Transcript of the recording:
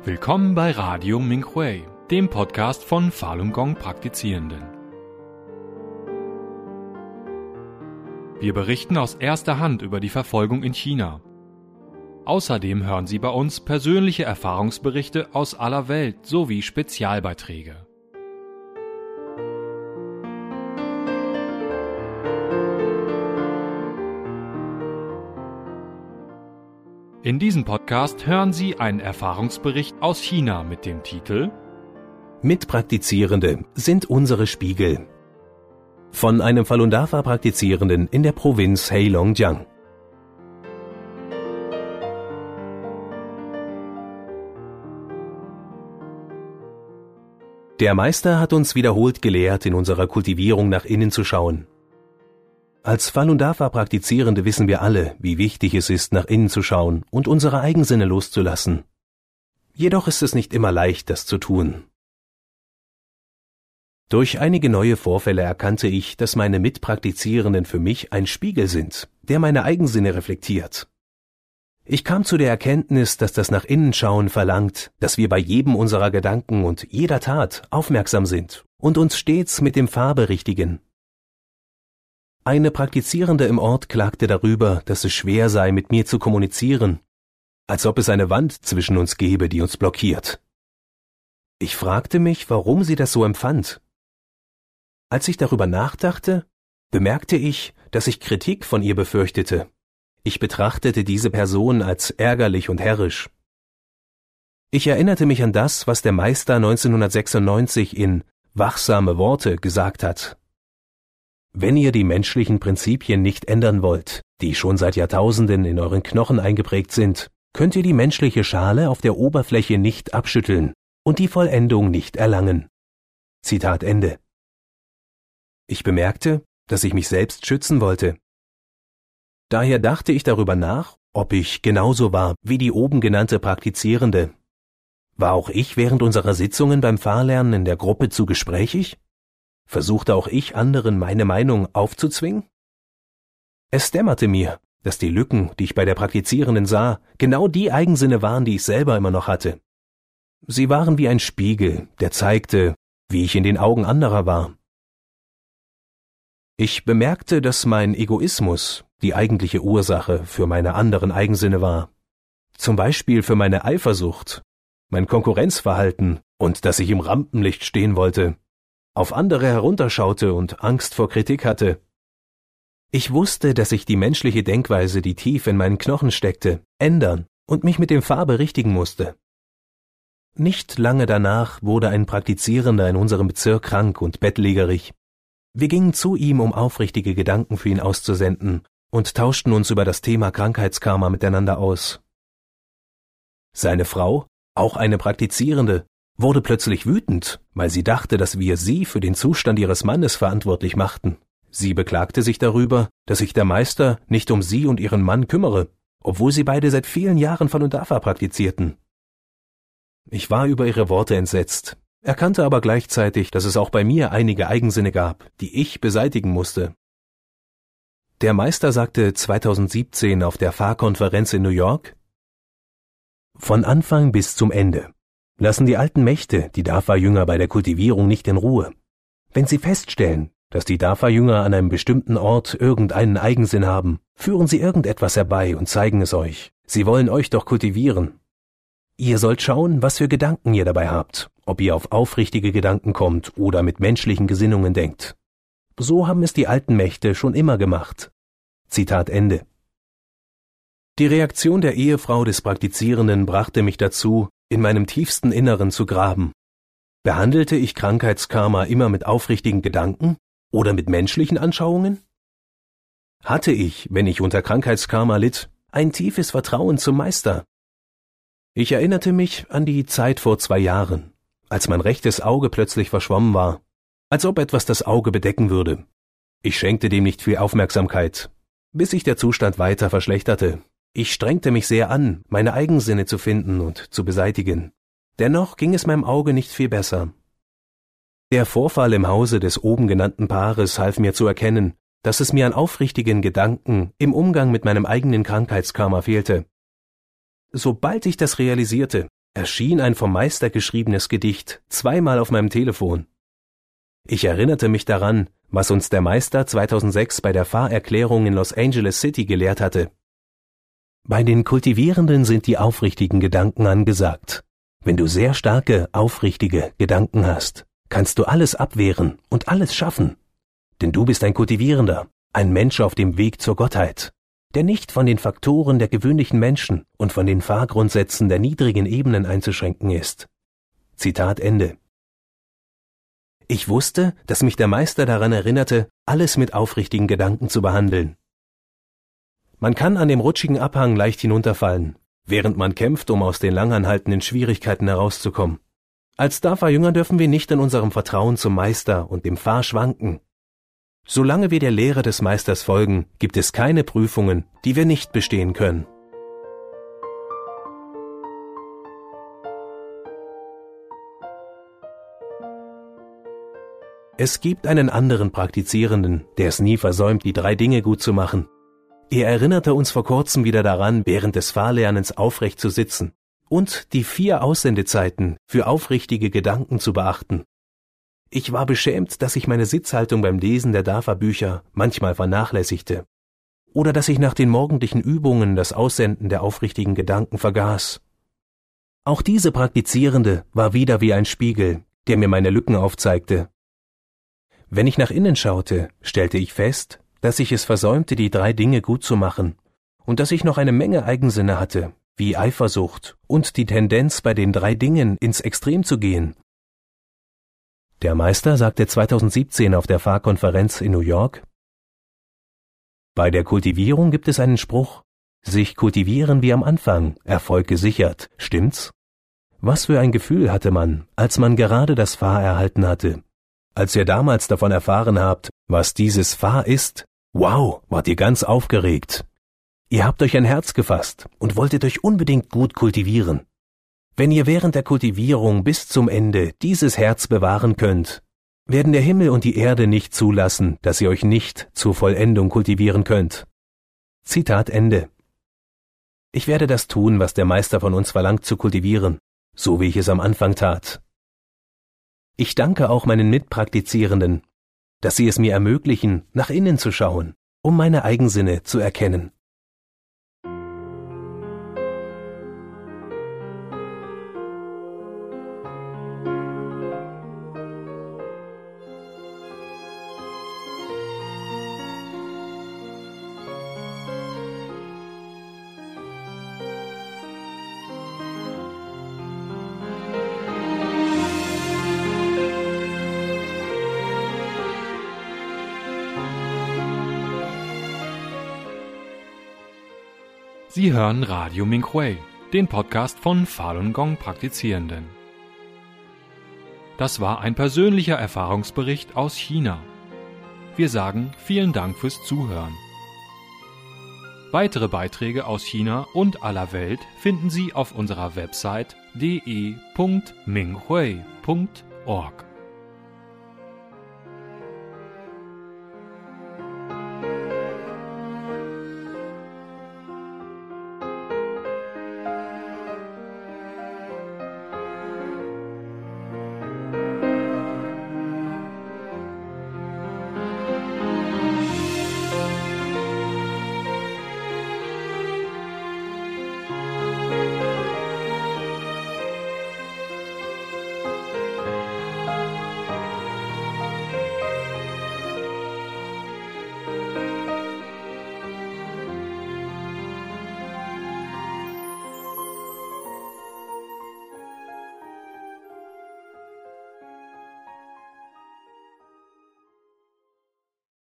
Willkommen bei Radio Minhui, dem Podcast von Falun Gong Praktizierenden. Wir berichten aus erster Hand über die Verfolgung in China. Außerdem hören Sie bei uns persönliche Erfahrungsberichte aus aller Welt sowie Spezialbeiträge. In diesem Podcast hören Sie einen Erfahrungsbericht aus China mit dem Titel Mitpraktizierende sind unsere Spiegel. Von einem Falun Dafa-Praktizierenden in der Provinz Heilongjiang. Der Meister hat uns wiederholt gelehrt, in unserer Kultivierung nach innen zu schauen. Als Falun Dafa-Praktizierende wissen wir alle, wie wichtig es ist, nach innen zu schauen und unsere Eigensinne loszulassen. Jedoch ist es nicht immer leicht, das zu tun. Durch einige neue Vorfälle erkannte ich, dass meine Mitpraktizierenden für mich ein Spiegel sind, der meine Eigensinne reflektiert. Ich kam zu der Erkenntnis, dass das Nach-Innen-Schauen verlangt, dass wir bei jedem unserer Gedanken und jeder Tat aufmerksam sind und uns stets mit dem Pfad berichtigen. Eine Praktizierende im Ort klagte darüber, dass es schwer sei, mit mir zu kommunizieren, als ob es eine Wand zwischen uns gäbe, die uns blockiert. Ich fragte mich, warum sie das so empfand. Als ich darüber nachdachte, bemerkte ich, dass ich Kritik von ihr befürchtete. Ich betrachtete diese Person als ärgerlich und herrisch. Ich erinnerte mich an das, was der Meister 1996 in Wachsame Worte gesagt hat. Wenn ihr die menschlichen Prinzipien nicht ändern wollt, die schon seit Jahrtausenden in euren Knochen eingeprägt sind, könnt ihr die menschliche Schale auf der Oberfläche nicht abschütteln und die Vollendung nicht erlangen. Zitat Ende. Ich bemerkte, dass ich mich selbst schützen wollte. Daher dachte ich darüber nach, ob ich genauso war wie die oben genannte Praktizierende. War auch ich während unserer Sitzungen beim Fahrlernen in der Gruppe zu gesprächig? Versuchte auch ich anderen meine Meinung aufzuzwingen? Es dämmerte mir, dass die Lücken, die ich bei der Praktizierenden sah, genau die Eigensinne waren, die ich selber immer noch hatte. Sie waren wie ein Spiegel, der zeigte, wie ich in den Augen anderer war. Ich bemerkte, dass mein Egoismus die eigentliche Ursache für meine anderen Eigensinne war. Zum Beispiel für meine Eifersucht, mein Konkurrenzverhalten und dass ich im Rampenlicht stehen wollte, auf andere herunterschaute und Angst vor Kritik hatte. Ich wusste, dass ich die menschliche Denkweise, die tief in meinen Knochen steckte, ändern und mich mit dem Pfad berichtigen musste. Nicht lange danach wurde ein Praktizierender in unserem Bezirk krank und bettlägerig. Wir gingen zu ihm, um aufrichtige Gedanken für ihn auszusenden und tauschten uns über das Thema Krankheitskarma miteinander aus. Seine Frau, auch eine Praktizierende, wurde plötzlich wütend, weil sie dachte, dass wir sie für den Zustand ihres Mannes verantwortlich machten. Sie beklagte sich darüber, dass sich der Meister nicht um sie und ihren Mann kümmere, obwohl sie beide seit vielen Jahren Falun Dafa praktizierten. Ich war über ihre Worte entsetzt, erkannte aber gleichzeitig, dass es auch bei mir einige Eigensinne gab, die ich beseitigen musste. Der Meister sagte 2017 auf der Fa-Konferenz in New York: Von Anfang bis zum Ende lassen die alten Mächte die Dafa-Jünger bei der Kultivierung nicht in Ruhe. Wenn sie feststellen, dass die Dafa-Jünger an einem bestimmten Ort irgendeinen Eigensinn haben, führen sie irgendetwas herbei und zeigen es euch. Sie wollen euch doch kultivieren. Ihr sollt schauen, was für Gedanken ihr dabei habt, ob ihr auf aufrichtige Gedanken kommt oder mit menschlichen Gesinnungen denkt. So haben es die alten Mächte schon immer gemacht. Zitat Ende. Die Reaktion der Ehefrau des Praktizierenden brachte mich dazu, in meinem tiefsten Inneren zu graben. Behandelte ich Krankheitskarma immer mit aufrichtigen Gedanken oder mit menschlichen Anschauungen? Hatte ich, wenn ich unter Krankheitskarma litt, ein tiefes Vertrauen zum Meister? Ich erinnerte mich an die Zeit vor 2 Jahren, als mein rechtes Auge plötzlich verschwommen war, als ob etwas das Auge bedecken würde. Ich schenkte dem nicht viel Aufmerksamkeit, bis sich der Zustand weiter verschlechterte. Ich strengte mich sehr an, meine Eigensinne zu finden und zu beseitigen. Dennoch ging es meinem Auge nicht viel besser. Der Vorfall im Hause des oben genannten Paares half mir zu erkennen, dass es mir an aufrichtigen Gedanken im Umgang mit meinem eigenen Krankheitskarma fehlte. Sobald ich das realisierte, erschien ein vom Meister geschriebenes Gedicht 2-mal auf meinem Telefon. Ich erinnerte mich daran, was uns der Meister 2006 bei der Fahrerklärung in Los Angeles City gelehrt hatte. Bei den Kultivierenden sind die aufrichtigen Gedanken angesagt. Wenn du sehr starke, aufrichtige Gedanken hast, kannst du alles abwehren und alles schaffen. Denn du bist ein Kultivierender, ein Mensch auf dem Weg zur Gottheit, der nicht von den Faktoren der gewöhnlichen Menschen und von den Fahrgrundsätzen der niedrigen Ebenen einzuschränken ist. Zitat Ende. Ich wusste, dass mich der Meister daran erinnerte, alles mit aufrichtigen Gedanken zu behandeln. Man kann an dem rutschigen Abhang leicht hinunterfallen, während man kämpft, um aus den langanhaltenden Schwierigkeiten herauszukommen. Als Dafa-Jünger dürfen wir nicht in unserem Vertrauen zum Meister und dem Pfad schwanken. Solange wir der Lehre des Meisters folgen, gibt es keine Prüfungen, die wir nicht bestehen können. Es gibt einen anderen Praktizierenden, der es nie versäumt, die 3 Dinge gut zu machen. Er erinnerte uns vor kurzem wieder daran, während des Fahrlernens aufrecht zu sitzen und die 4 Aussendezeiten für aufrichtige Gedanken zu beachten. Ich war beschämt, dass ich meine Sitzhaltung beim Lesen der Dafa-Bücher manchmal vernachlässigte oder dass ich nach den morgendlichen Übungen das Aussenden der aufrichtigen Gedanken vergaß. Auch diese Praktizierende war wieder wie ein Spiegel, der mir meine Lücken aufzeigte. Wenn ich nach innen schaute, stellte ich fest, dass ich es versäumte, die 3 Dinge gut zu machen und dass ich noch eine Menge Eigensinne hatte, wie Eifersucht und die Tendenz, bei den 3 Dingen ins Extrem zu gehen. Der Meister sagte 2017 auf der Fahrkonferenz in New York: Bei der Kultivierung gibt es einen Spruch: Sich kultivieren wie am Anfang, Erfolg gesichert, stimmt's? Was für ein Gefühl hatte man, als man gerade das Fa erhalten hatte? Als ihr damals davon erfahren habt, was dieses Fa ist, wow, wart ihr ganz aufgeregt. Ihr habt euch ein Herz gefasst und wolltet euch unbedingt gut kultivieren. Wenn ihr während der Kultivierung bis zum Ende dieses Herz bewahren könnt, werden der Himmel und die Erde nicht zulassen, dass ihr euch nicht zur Vollendung kultivieren könnt. Zitat Ende. Ich werde das tun, was der Meister von uns verlangt zu kultivieren, so wie ich es am Anfang tat. Ich danke auch meinen Mitpraktizierenden, dass sie es mir ermöglichen, nach innen zu schauen, um meine Eigensinne zu erkennen. Sie hören Radio Minhui, den Podcast von Falun Gong Praktizierenden. Das war ein persönlicher Erfahrungsbericht aus China. Wir sagen vielen Dank fürs Zuhören. Weitere Beiträge aus China und aller Welt finden Sie auf unserer Website de.minghui.org.